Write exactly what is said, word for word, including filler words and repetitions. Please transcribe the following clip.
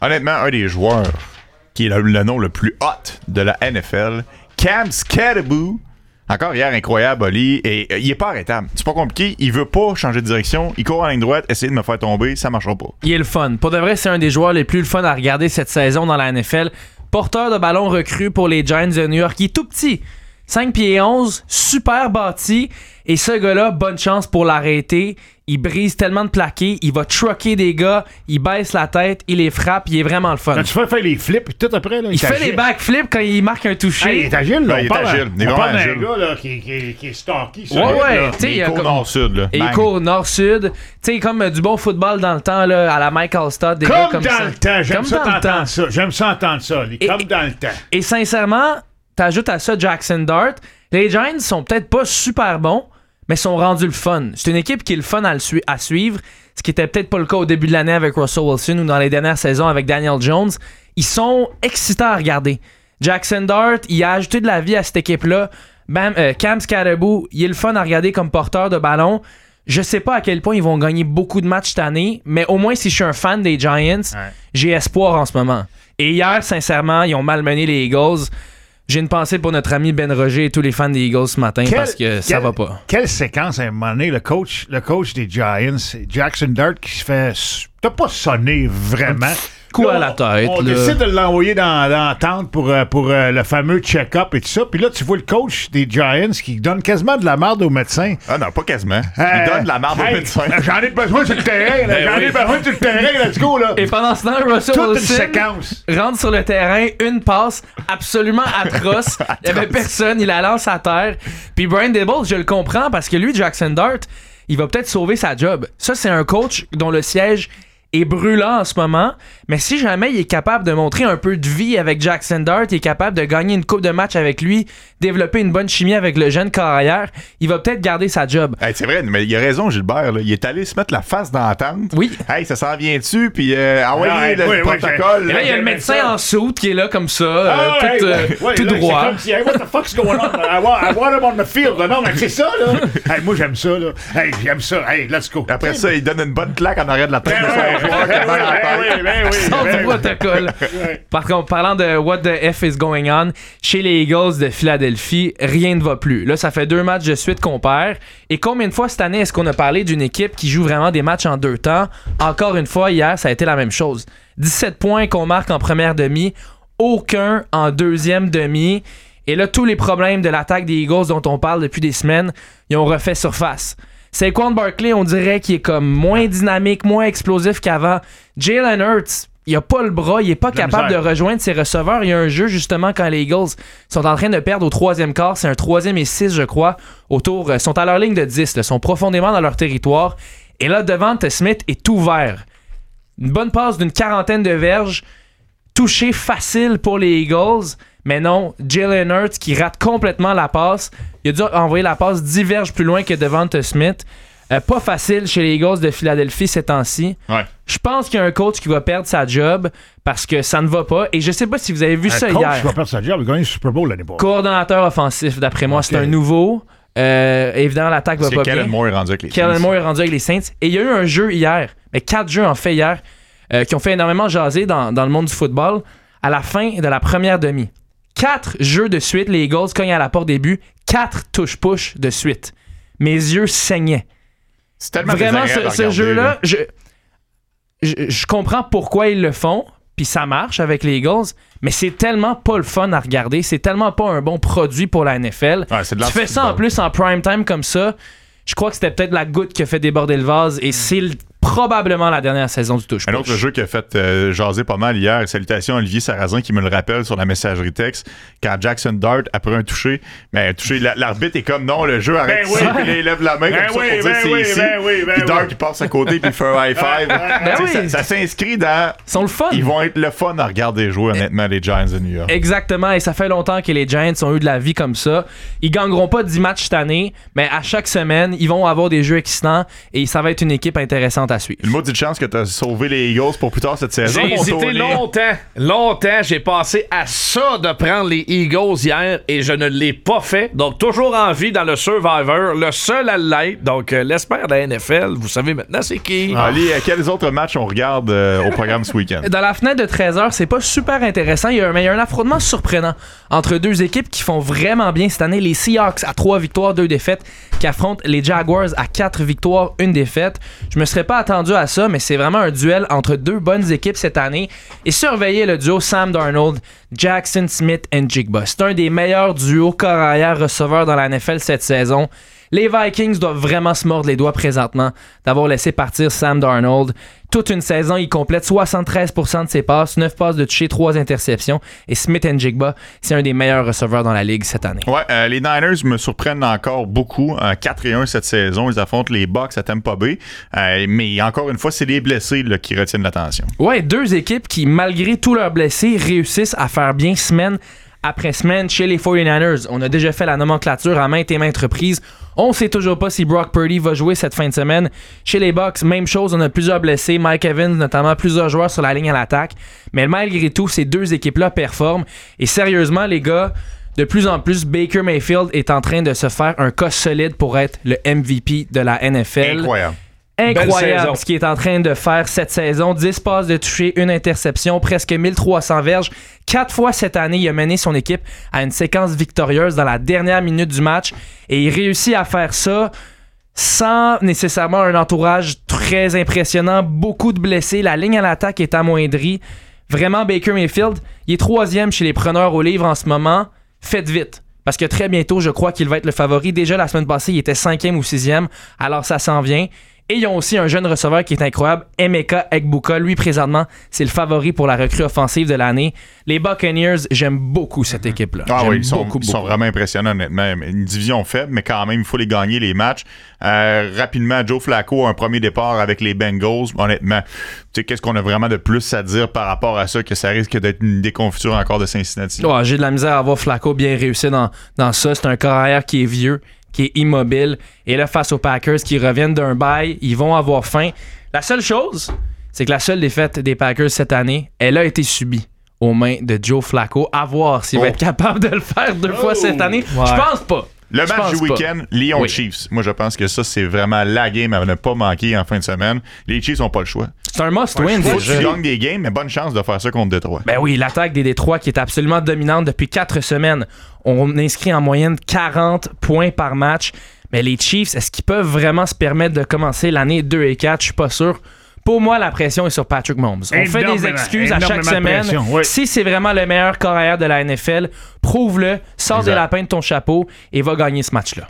Honnêtement, un des joueurs qui est le, le nom le plus hot de la N F L, Cam Skattebo. Encore hier, incroyable, Oli. Et euh, il est pas arrêtable. C'est pas compliqué. Il veut pas changer de direction. Il court en ligne droite, essayer de me faire tomber. Ça marchera pas. Il est le fun. Pour de vrai, c'est un des joueurs les plus le fun à regarder cette saison dans la N F L. Porteur de ballon recru pour les Giants de New York. Il est tout petit. cinq pieds onze, super bâti. Et ce gars-là, bonne chance pour l'arrêter. Il brise tellement de plaqués. Il va trucker des gars. Il baisse la tête. Il les frappe. Il est vraiment le fun. Quand tu fais faire les flips, puis tout après, là, il, il fait agile. Les backflips quand il marque un toucher. Hey, il est agile, là. Ben, il est agile. On parle d'un gars là, qui, qui, qui est stocky. Ouais, ouais. Il, il court comme... nord-sud. Là. Et il court nord-sud. Tu sais, comme euh, du bon football dans le temps, là, à la Mike Alstott. Des comme gars comme dans ça. le temps. J'aime comme ça dans t'entendre ça. J'aime ça entendre ça. Les, et, comme dans le temps. Et sincèrement, t'ajoutes à ça Jackson Dart. Les Giants sont peut-être pas super bons, mais sont rendus le fun. C'est une équipe qui est le fun à, le su- à suivre, ce qui était peut-être pas le cas au début de l'année avec Russell Wilson ou dans les dernières saisons avec Daniel Jones. Ils sont excitants à regarder. Jackson Dart, il a ajouté de la vie à cette équipe-là. Bam, euh, Cam Skattebo, il est le fun à regarder comme porteur de ballon. Je sais pas à quel point ils vont gagner beaucoup de matchs cette année, mais au moins si je suis un fan des Giants, ouais. J'ai espoir en ce moment. Et hier, sincèrement, ils ont malmené les Eagles. J'ai une pensée pour notre ami Ben Roger et tous les fans des Eagles ce matin quel, parce que ça quel, va pas. Quelle séquence à un moment donné, le coach, le coach des Giants, Jackson Dart, qui se fait... T'as pas sonné vraiment... Coup à la tête. On, on décide de l'envoyer dans, dans la tente pour, pour euh, le fameux check-up et tout ça. Puis là, tu vois le coach des Giants qui donne quasiment de la merde aux médecins. Ah non, pas quasiment. Il euh, donne de la merde hey, aux médecins. J'en ai besoin sur le terrain. Là, j'en oui. ai besoin sur le terrain. Let's go. Là. Et pendant ce temps, Russell Toute Wilson une séquence. rentre sur le terrain, une passe absolument atroce. Il n'y avait personne. Il la lance à terre. Puis Brian Daboll, je le comprends parce que lui, Jackson Dart, il va peut-être sauver sa job. Ça, c'est un coach dont le siège est brûlant en ce moment, mais si jamais il est capable de montrer un peu de vie avec Jackson Dart, il est capable de gagner une coupe de match avec lui, développer une bonne chimie avec le jeune carrière, il va peut-être garder sa job. Hey, c'est vrai, mais il a raison Gilbert, là. Il est allé se mettre la face dans la tente. Oui. Hey, ça s'en vient dessus, puis euh, envoyer ah, le oui, protocole. Oui, et là, il y a le médecin en soute qui est là comme ça, euh, ah, tout, hey, euh, ouais, tout là, droit. C'est comme si, hey, what the fuck's going on? I want, I want him on the field. Non, mais c'est ça, là. Hey, moi, j'aime ça, là. Hey, j'aime ça. Hey, let's go. Après ça, il donne une bonne claque en arrière de la tête de son joueur. Ben oui, ben oui, Sort ben du oui. protocole. Par contre, parlant de what the F is going on, chez les Eagles de Philadelphie, rien ne va plus. Là, ça fait deux matchs de suite qu'on perd. Et combien de fois cette année est-ce qu'on a parlé d'une équipe qui joue vraiment des matchs en deux temps? Encore une fois, hier, ça a été la même chose. dix-sept points qu'on marque en première demi, aucun en deuxième demi. Et là, tous les problèmes de l'attaque des Eagles dont on parle depuis des semaines, ils ont refait surface. Saquon Barkley, on dirait qu'il est comme moins dynamique, moins explosif qu'avant. Jalen Hurts, il a pas le bras, il est pas capable de rejoindre ses receveurs. Il y a un jeu justement quand les Eagles sont en train de perdre au troisième quart, c'est un troisième et six je crois, autour, sont à leur ligne de dix, là, sont profondément dans leur territoire. Et là, Devonta Smith est ouvert. Une bonne passe d'une quarantaine de verges, touché facile pour les Eagles. Mais non, Jalen Hurts qui rate complètement la passe. Il a dû envoyer la passe dix verges plus loin que Devonta Smith. Euh, pas facile chez les Eagles de Philadelphie ces temps-ci. Ouais. Je pense qu'il y a un coach qui va perdre sa job parce que ça ne va pas. Et je sais pas si vous avez vu un ça coach hier. qui va perdre sa job, il a gagné le Super Bowl l'année passée. Coordonnateur offensif, d'après moi, okay. c'est un nouveau. Euh, évidemment, l'attaque va c'est pas Kellen bien. Moore est rendu avec les Kellen Saints. Moore est rendu avec les Saints. Et il y a eu un jeu hier, mais quatre jeux en fait hier, euh, qui ont fait énormément jaser dans, dans le monde du football à la fin de la première demi. Quatre jeux de suite, les Eagles cognent à la porte des buts. Quatre touche-push de suite. Mes yeux saignaient. C'est tellement Vraiment, ce, ce jeu-là, là. je, je, je comprends pourquoi ils le font, puis ça marche avec les Eagles, mais c'est tellement pas le fun à regarder. C'est tellement pas un bon produit pour la N F L. Ouais, c'est de tu fais ça en plus en prime time comme ça. Je crois que c'était peut-être la goutte qui a fait déborder le vase et c'est le, probablement la dernière saison du touche-push. Un autre jeu qui a fait euh, jaser pas mal hier, salutations à Olivier Sarrazin qui me le rappelle sur la messagerie texte, quand Jackson Dart, après un touché, mais un touché, l'arbitre est comme non, le jeu arrête ben ici, oui. puis il lève la main ben comme oui, ça pour ben dire c'est oui, ici, ben oui, ben puis Dart oui. il passe à côté puis il fait un high five. Ben oui. ça, ça s'inscrit dans... Ils sont le fun. Ils vont être le fun à regarder jouer honnêtement les Giants de New York. Exactement, et ça fait longtemps que les Giants ont eu de la vie comme ça. Ils gagneront pas dix matchs cette année, mais à chaque semaine, ils vont avoir des jeux excitants et ça va être une équipe intéressante à suivre. Une maudite chance que tu as sauvé les Eagles pour plus tard cette saison. J'ai hésité longtemps. Longtemps, j'ai pensé à ça de prendre les Eagles hier et je ne l'ai pas fait. Donc, toujours en vie dans le Survivor. Le seul à l'être. Donc, euh, l'espère de la N F L, vous savez maintenant c'est qui. Ah. Ali, quels autres matchs on regarde euh, au programme ce week-end? Dans la fenêtre de treize heures, c'est pas super intéressant. Il y a un, il y a un affrontement surprenant entre deux équipes qui font vraiment bien cette année. Les Seahawks à trois victoires, deux défaites, qui affrontent les Jaguars à quatre victoires, une défaite. Je me serais pas attendu à ça, mais c'est vraiment un duel entre deux bonnes équipes cette année. Et surveillez le duo Sam Darnold, Jackson Smith et Jigba. C'est un des meilleurs duos corps arrière receveurs dans la N F L cette saison. Les Vikings doivent vraiment se mordre les doigts présentement d'avoir laissé partir Sam Darnold. Toute une saison, il complète soixante-treize pour cent de ses passes, neuf passes de toucher, trois interceptions. Et Smith and Jigba, c'est un des meilleurs receveurs dans la ligue cette année. Ouais, euh, les Niners me surprennent encore beaucoup. Euh, quatre et un cette saison, ils affrontent les Bucks à Tampa Bay. Euh, mais encore une fois, c'est les blessés là, qui retiennent l'attention. Ouais, deux équipes qui, malgré tous leurs blessés, réussissent à faire bien semaine après semaine chez les forty-niners. On a déjà fait la nomenclature à maintes et maintes reprises. On sait toujours pas si Brock Purdy va jouer cette fin de semaine. Chez les Bucks, même chose, on a plusieurs blessés. Mike Evans, notamment, plusieurs joueurs sur la ligne à l'attaque. Mais malgré tout, ces deux équipes-là performent. Et sérieusement, les gars, de plus en plus, Baker Mayfield est en train de se faire un cas solide pour être le M V P de la N F L. Incroyable. Incroyable ce qu'il est en train de faire cette saison. dix passes de toucher, une interception, presque mille trois cents verges. Quatre fois cette année, il a mené son équipe à une séquence victorieuse dans la dernière minute du match. Et il réussit à faire ça sans nécessairement un entourage très impressionnant. Beaucoup de blessés. La ligne à l'attaque est amoindrie. Vraiment, Baker Mayfield, il est troisième chez les preneurs au livre en ce moment. Faites vite. Parce que très bientôt, je crois qu'il va être le favori. Déjà, la semaine passée, il était cinquième ou sixième. Alors, ça s'en vient. Et ils ont aussi un jeune receveur qui est incroyable, Emeka Egbuka. Lui, présentement, c'est le favori pour la recrue offensive de l'année. Les Buccaneers, j'aime beaucoup cette équipe-là. Ah j'aime oui, ils sont, beaucoup, ils sont beaucoup. vraiment impressionnants, honnêtement. Une division faible, mais quand même, il faut les gagner, les matchs. Euh, rapidement, Joe Flacco a un premier départ avec les Bengals. Honnêtement, tu sais, qu'est-ce qu'on a vraiment de plus à dire par rapport à ça, que ça risque d'être une déconfiture encore de Cincinnati? Ouais, j'ai de la misère à voir Flacco bien réussi dans, dans ça. C'est un corps arrière qui est vieux, qui est immobile. Et là, face aux Packers qui reviennent d'un bail, ils vont avoir faim. La seule chose, c'est que la seule défaite des Packers cette année, elle a été subie aux mains de Joe Flacco. À voir s'il oh. va être capable de le faire deux oh. fois cette année. Ouais. Je pense pas. Le Je match pense du pas. week-end, Lions-Chiefs. Oui. Moi, je pense que ça, c'est vraiment la game à ne pas manquer en fin de semaine. Les Chiefs n'ont pas le choix. C'est un must-win. Faut que déjà. tu gagnes des games, mais bonne chance de faire ça contre Détroit. Ben oui, l'attaque des Détroits qui est absolument dominante depuis quatre semaines. On inscrit en moyenne quarante points par match. Mais les Chiefs, est-ce qu'ils peuvent vraiment se permettre de commencer l'année deux et quatre? Je suis pas sûr. Pour moi, la pression est sur Patrick Mahomes. On fait des excuses à chaque semaine. Oui. Si c'est vraiment le meilleur corps arrière de la N F L, prouve-le, sors exact. des lapins de ton chapeau et va gagner ce match-là.